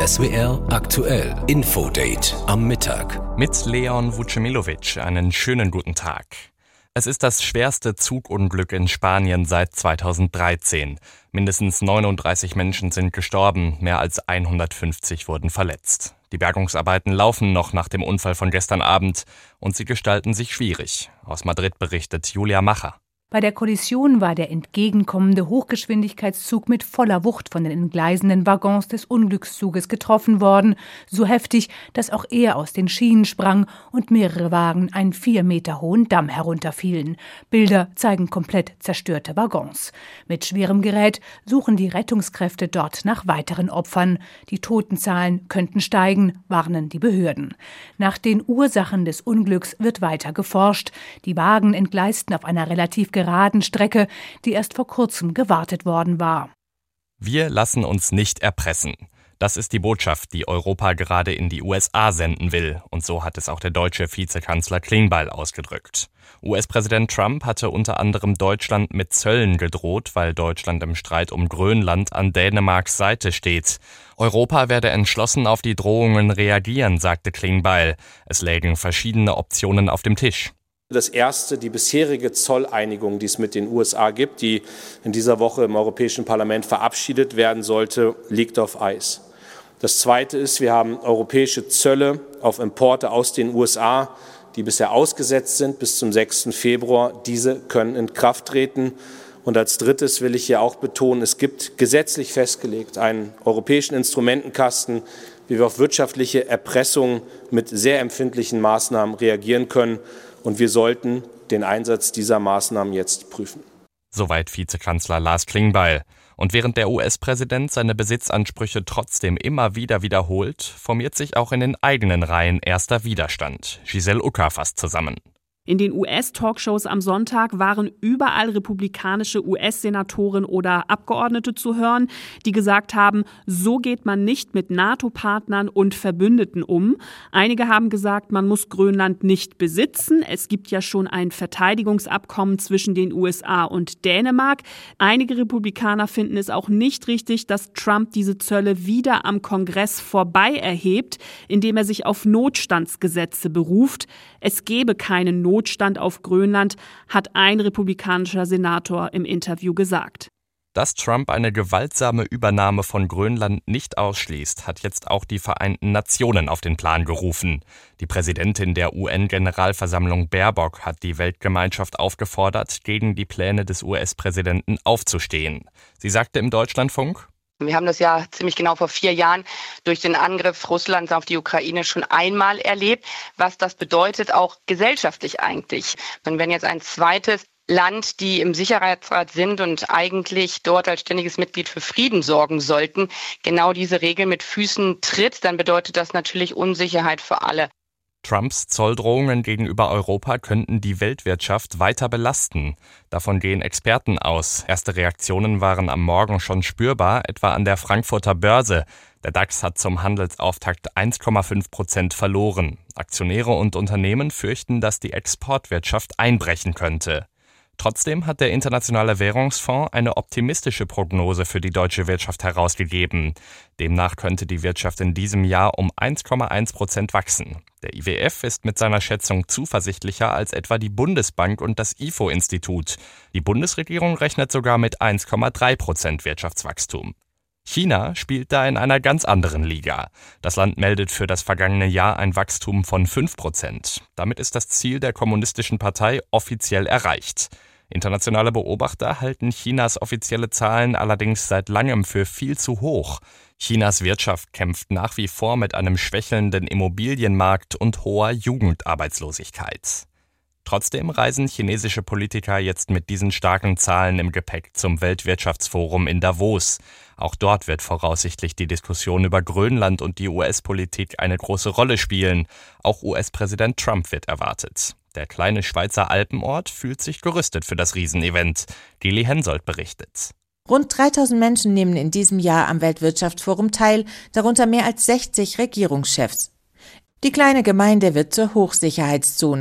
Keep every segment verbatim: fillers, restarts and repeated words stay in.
S W R aktuell Infodate am Mittag. Mit Leon Vucemilovic einen schönen guten Tag. Es ist das schwerste Zugunglück in Spanien seit zweitausenddreizehn. Mindestens neununddreißig Menschen sind gestorben, mehr als hundertfünfzig wurden verletzt. Die Bergungsarbeiten laufen noch nach dem Unfall von gestern Abend und sie gestalten sich schwierig. Aus Madrid berichtet Julia Macher. Bei der Kollision war der entgegenkommende Hochgeschwindigkeitszug mit voller Wucht von den entgleisenden Waggons des Unglückszuges getroffen worden, so heftig, dass auch er aus den Schienen sprang und mehrere Wagen einen vier Meter hohen Damm herunterfielen. Bilder zeigen komplett zerstörte Waggons. Mit schwerem Gerät suchen die Rettungskräfte dort nach weiteren Opfern. Die Totenzahlen könnten steigen, warnen die Behörden. Nach den Ursachen des Unglücks wird weiter geforscht. Die Wagen entgleisten auf einer relativ geraden Strecke, die erst vor kurzem gewartet worden war. Wir lassen uns nicht erpressen. Das ist die Botschaft, die Europa gerade in die U S A senden will. Und so hat es auch der deutsche Vizekanzler Klingbeil ausgedrückt. U S-Präsident Trump hatte unter anderem Deutschland mit Zöllen gedroht, weil Deutschland im Streit um Grönland an Dänemarks Seite steht. Europa werde entschlossen auf die Drohungen reagieren, sagte Klingbeil. Es lägen verschiedene Optionen auf dem Tisch. Das erste, die bisherige Zolleinigung, die es mit den U S A gibt, die in dieser Woche im Europäischen Parlament verabschiedet werden sollte, liegt auf Eis. Das zweite ist, wir haben europäische Zölle auf Importe aus den U S A, die bisher ausgesetzt sind bis zum sechsten Februar. Diese können in Kraft treten. Und als drittes will ich hier auch betonen, es gibt gesetzlich festgelegt einen europäischen Instrumentenkasten, wie wir auf wirtschaftliche Erpressung mit sehr empfindlichen Maßnahmen reagieren können. Und wir sollten den Einsatz dieser Maßnahmen jetzt prüfen. Soweit Vizekanzler Lars Klingbeil. Und während der U S-Präsident seine Besitzansprüche trotzdem immer wieder wiederholt, formiert sich auch in den eigenen Reihen erster Widerstand. Giselle Ucker fasst zusammen. In den U S-Talkshows am Sonntag waren überall republikanische U S-Senatoren oder Abgeordnete zu hören, die gesagt haben, so geht man nicht mit NATO-Partnern und Verbündeten um. Einige haben gesagt, man muss Grönland nicht besitzen. Es gibt ja schon ein Verteidigungsabkommen zwischen den U S A und Dänemark. Einige Republikaner finden es auch nicht richtig, dass Trump diese Zölle wieder am Kongress vorbei erhebt, indem er sich auf Notstandsgesetze beruft. Es gebe keinen Notstand. Notstand auf Grönland, hat ein republikanischer Senator im Interview gesagt. Dass Trump eine gewaltsame Übernahme von Grönland nicht ausschließt, hat jetzt auch die Vereinten Nationen auf den Plan gerufen. Die Präsidentin der U N-Generalversammlung Baerbock hat die Weltgemeinschaft aufgefordert, gegen die Pläne des U S-Präsidenten aufzustehen. Sie sagte im Deutschlandfunk: Wir haben das ja ziemlich genau vor vier Jahren durch den Angriff Russlands auf die Ukraine schon einmal erlebt, was das bedeutet, auch gesellschaftlich eigentlich. Und wenn jetzt ein zweites Land, die im Sicherheitsrat sind und eigentlich dort als ständiges Mitglied für Frieden sorgen sollten, genau diese Regel mit Füßen tritt, dann bedeutet das natürlich Unsicherheit für alle. Trumps Zolldrohungen gegenüber Europa könnten die Weltwirtschaft weiter belasten. Davon gehen Experten aus. Erste Reaktionen waren am Morgen schon spürbar, etwa an der Frankfurter Börse. Der DAX hat zum Handelsauftakt eins Komma fünf Prozent verloren. Aktionäre und Unternehmen fürchten, dass die Exportwirtschaft einbrechen könnte. Trotzdem hat der Internationale Währungsfonds eine optimistische Prognose für die deutsche Wirtschaft herausgegeben. Demnach könnte die Wirtschaft in diesem Jahr um eins Komma eins Prozent wachsen. Der I W F ist mit seiner Schätzung zuversichtlicher als etwa die Bundesbank und das I F O-Institut. Die Bundesregierung rechnet sogar mit eins Komma drei Prozent Wirtschaftswachstum. China spielt da in einer ganz anderen Liga. Das Land meldet für das vergangene Jahr ein Wachstum von fünf Prozent. Damit ist das Ziel der Kommunistischen Partei offiziell erreicht. Internationale Beobachter halten Chinas offizielle Zahlen allerdings seit langem für viel zu hoch. Chinas Wirtschaft kämpft nach wie vor mit einem schwächelnden Immobilienmarkt und hoher Jugendarbeitslosigkeit. Trotzdem reisen chinesische Politiker jetzt mit diesen starken Zahlen im Gepäck zum Weltwirtschaftsforum in Davos. Auch dort wird voraussichtlich die Diskussion über Grönland und die U S-Politik eine große Rolle spielen. Auch U S-Präsident Trump wird erwartet. Der kleine Schweizer Alpenort fühlt sich gerüstet für das Riesenevent. Geli Hensoldt berichtet. Rund dreitausend Menschen nehmen in diesem Jahr am Weltwirtschaftsforum teil, darunter mehr als sechzig Regierungschefs. Die kleine Gemeinde wird zur Hochsicherheitszone.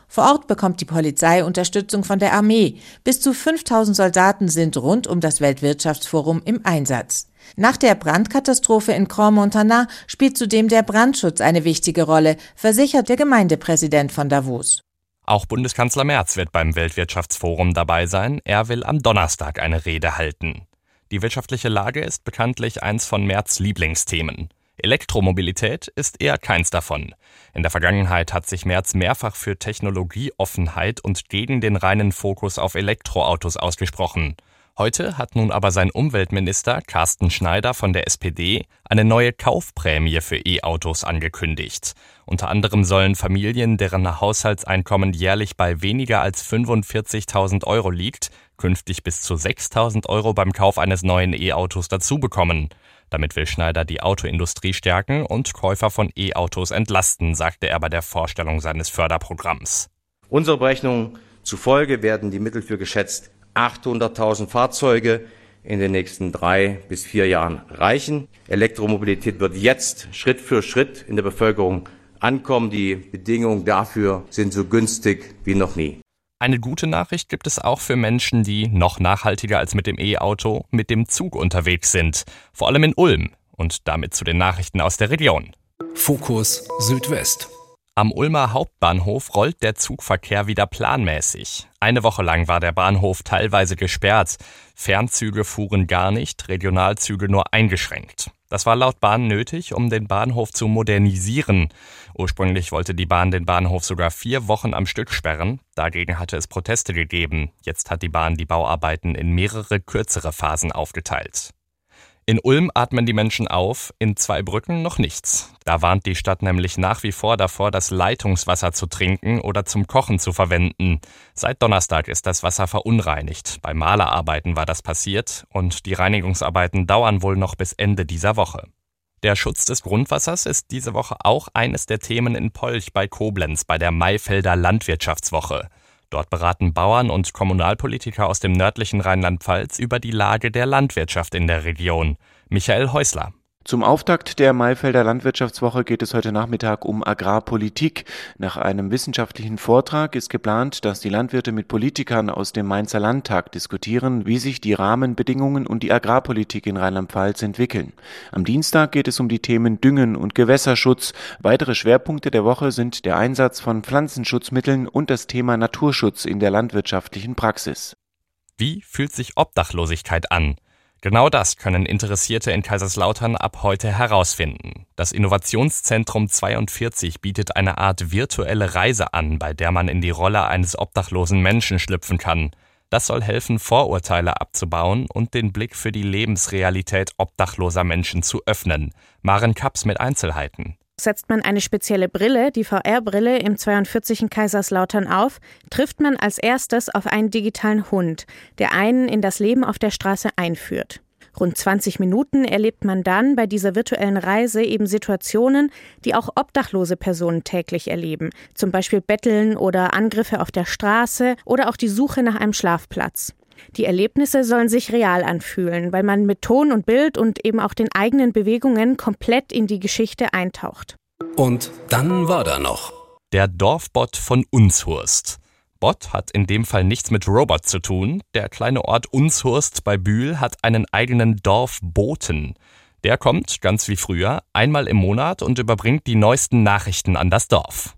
Vor Ort bekommt die Polizei Unterstützung von der Armee. Bis zu fünftausend Soldaten sind rund um das Weltwirtschaftsforum im Einsatz. Nach der Brandkatastrophe in Crans-Montana spielt zudem der Brandschutz eine wichtige Rolle, versichert der Gemeindepräsident von Davos. Auch Bundeskanzler Merz wird beim Weltwirtschaftsforum dabei sein. Er will am Donnerstag eine Rede halten. Die wirtschaftliche Lage ist bekanntlich eins von Merz' Lieblingsthemen. Elektromobilität ist eher keins davon. In der Vergangenheit hat sich Merz mehrfach für Technologieoffenheit und gegen den reinen Fokus auf Elektroautos ausgesprochen. Heute hat nun aber sein Umweltminister Carsten Schneider von der S P D eine neue Kaufprämie für E-Autos angekündigt. Unter anderem sollen Familien, deren Haushaltseinkommen jährlich bei weniger als fünfundvierzigtausend Euro liegt, künftig bis zu sechstausend Euro beim Kauf eines neuen E-Autos dazu bekommen. Damit will Schneider die Autoindustrie stärken und Käufer von E-Autos entlasten, sagte er bei der Vorstellung seines Förderprogramms. Unserer Berechnung zufolge werden die Mittel für geschätzt achthunderttausend Fahrzeuge in den nächsten drei bis vier Jahren reichen. Elektromobilität wird jetzt Schritt für Schritt in der Bevölkerung ankommen. Die Bedingungen dafür sind so günstig wie noch nie. Eine gute Nachricht gibt es auch für Menschen, die noch nachhaltiger als mit dem E-Auto mit dem Zug unterwegs sind. Vor allem in Ulm. Und damit zu den Nachrichten aus der Region. Fokus Südwest. Am Ulmer Hauptbahnhof rollt der Zugverkehr wieder planmäßig. Eine Woche lang war der Bahnhof teilweise gesperrt. Fernzüge fuhren gar nicht, Regionalzüge nur eingeschränkt. Das war laut Bahn nötig, um den Bahnhof zu modernisieren. Ursprünglich wollte die Bahn den Bahnhof sogar vier Wochen am Stück sperren. Dagegen hatte es Proteste gegeben. Jetzt hat die Bahn die Bauarbeiten in mehrere kürzere Phasen aufgeteilt. In Ulm atmen die Menschen auf, in Zweibrücken noch nichts. Da warnt die Stadt nämlich nach wie vor davor, das Leitungswasser zu trinken oder zum Kochen zu verwenden. Seit Donnerstag ist das Wasser verunreinigt. Bei Malerarbeiten war das passiert und die Reinigungsarbeiten dauern wohl noch bis Ende dieser Woche. Der Schutz des Grundwassers ist diese Woche auch eines der Themen in Polch bei Koblenz bei der Maifelder Landwirtschaftswoche. Dort beraten Bauern und Kommunalpolitiker aus dem nördlichen Rheinland-Pfalz über die Lage der Landwirtschaft in der Region. Michael Häusler. Zum Auftakt der Maifelder Landwirtschaftswoche geht es heute Nachmittag um Agrarpolitik. Nach einem wissenschaftlichen Vortrag ist geplant, dass die Landwirte mit Politikern aus dem Mainzer Landtag diskutieren, wie sich die Rahmenbedingungen und die Agrarpolitik in Rheinland-Pfalz entwickeln. Am Dienstag geht es um die Themen Düngen und Gewässerschutz. Weitere Schwerpunkte der Woche sind der Einsatz von Pflanzenschutzmitteln und das Thema Naturschutz in der landwirtschaftlichen Praxis. Wie fühlt sich Obdachlosigkeit an? Genau das können Interessierte in Kaiserslautern ab heute herausfinden. Das Innovationszentrum zweiundvierzig bietet eine Art virtuelle Reise an, bei der man in die Rolle eines obdachlosen Menschen schlüpfen kann. Das soll helfen, Vorurteile abzubauen und den Blick für die Lebensrealität obdachloser Menschen zu öffnen. Maren Kaps mit Einzelheiten. Setzt man eine spezielle Brille, die V R-Brille, im zweiundvierzig in Kaiserslautern auf, trifft man als erstes auf einen digitalen Hund, der einen in das Leben auf der Straße einführt. Rund zwanzig Minuten erlebt man dann bei dieser virtuellen Reise eben Situationen, die auch obdachlose Personen täglich erleben. Zum Beispiel Betteln oder Angriffe auf der Straße oder auch die Suche nach einem Schlafplatz. Die Erlebnisse sollen sich real anfühlen, weil man mit Ton und Bild und eben auch den eigenen Bewegungen komplett in die Geschichte eintaucht. Und dann war da noch der Dorfbot von Unshurst. Bot hat in dem Fall nichts mit Robot zu tun. Der kleine Ort Unshurst bei Bühl hat einen eigenen Dorfboten. Der kommt, ganz wie früher, einmal im Monat und überbringt die neuesten Nachrichten an das Dorf.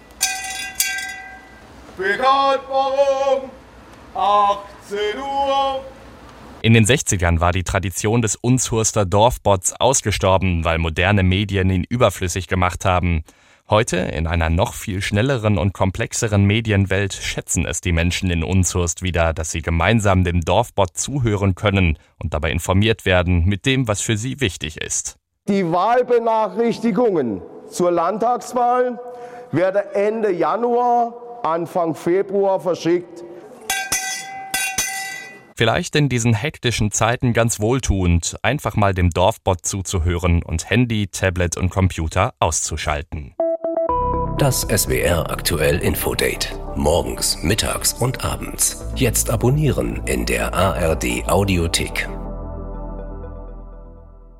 Bekannt warum? achtzehn Uhr. In den sechzigern war die Tradition des Unshurster Dorfbots ausgestorben, weil moderne Medien ihn überflüssig gemacht haben. Heute, in einer noch viel schnelleren und komplexeren Medienwelt, schätzen es die Menschen in Unshurst wieder, dass sie gemeinsam dem Dorfbot zuhören können und dabei informiert werden mit dem, was für sie wichtig ist. Die Wahlbenachrichtigungen zur Landtagswahl werden Ende Januar, Anfang Februar verschickt. Vielleicht in diesen hektischen Zeiten ganz wohltuend, einfach mal dem Dorfbot zuzuhören und Handy, Tablet und Computer auszuschalten. Das S W R aktuell Infodate. Morgens, mittags und abends. Jetzt abonnieren in der A R D Audiothek.